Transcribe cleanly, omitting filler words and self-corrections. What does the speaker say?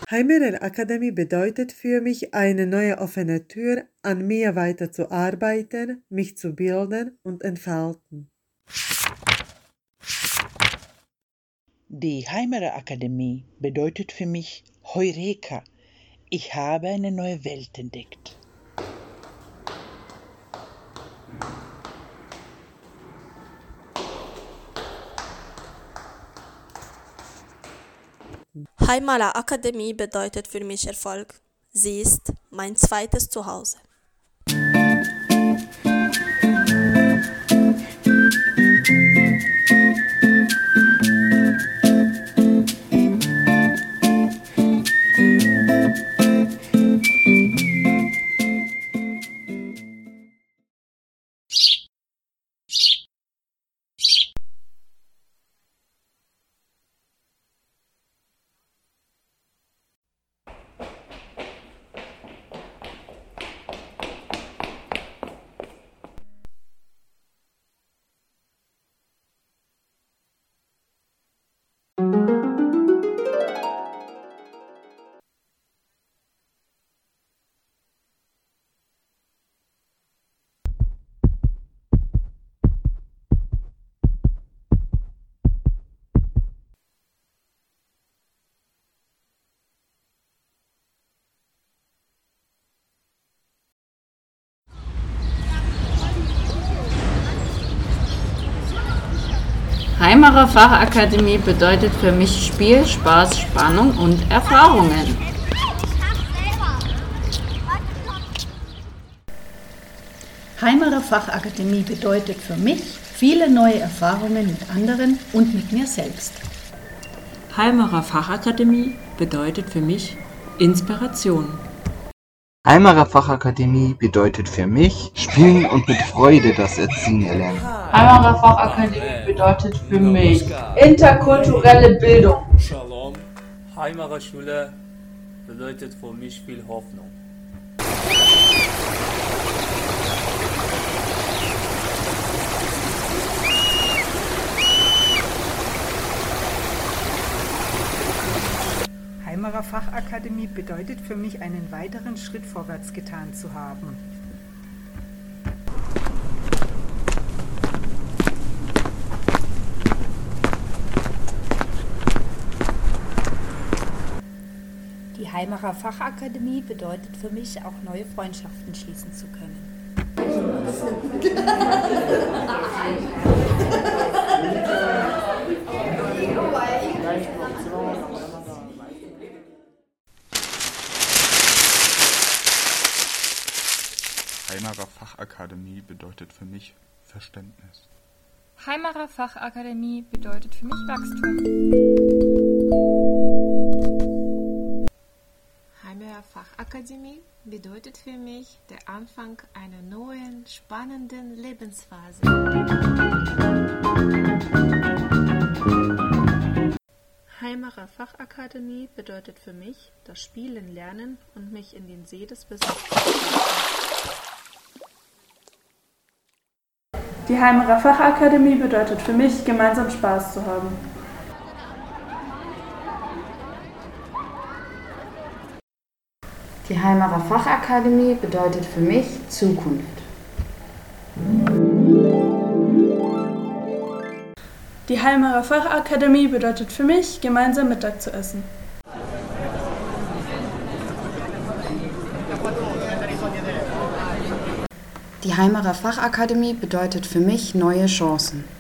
Heimerer Akademie bedeutet für mich eine neue offene Tür, an mir weiterzuarbeiten, mich zu bilden und entfalten. Die Heimerer Akademie bedeutet für mich Heureka. Ich habe eine neue Welt entdeckt. Heimerer Akademie bedeutet für mich Erfolg. Sie ist mein zweites Zuhause. Heimerer Fachakademie bedeutet für mich Spiel, Spaß, Spannung und Erfahrungen. Heimerer Fachakademie bedeutet für mich viele neue Erfahrungen mit anderen und mit mir selbst. Heimerer Fachakademie bedeutet für mich Inspiration. Heimerer Fachakademie bedeutet für mich Spielen und mit Freude das Erziehen erlernen. Heimerer Fachakademie bedeutet für mich interkulturelle Bildung. Shalom, Heimerer Schule bedeutet für mich viel Hoffnung. Heimerer Fachakademie bedeutet für mich, einen weiteren Schritt vorwärts getan zu haben. Die Heimerer Fachakademie bedeutet für mich, auch neue Freundschaften schließen zu können. Heimerer Fachakademie bedeutet für mich Verständnis. Heimerer Fachakademie bedeutet für mich Wachstum. Heimerer Fachakademie bedeutet für mich der Anfang einer neuen, spannenden Lebensphase. Heimerer Fachakademie bedeutet für mich das Spielen lernen und mich in den See des Wissens zu stürzen. Die Heimerer Fachakademie bedeutet für mich, gemeinsam Spaß zu haben. Die Heimerer Fachakademie bedeutet für mich Zukunft. Die Heimerer Fachakademie bedeutet für mich, gemeinsam Mittag zu essen. Die Heimerer Fachakademie bedeutet für mich neue Chancen.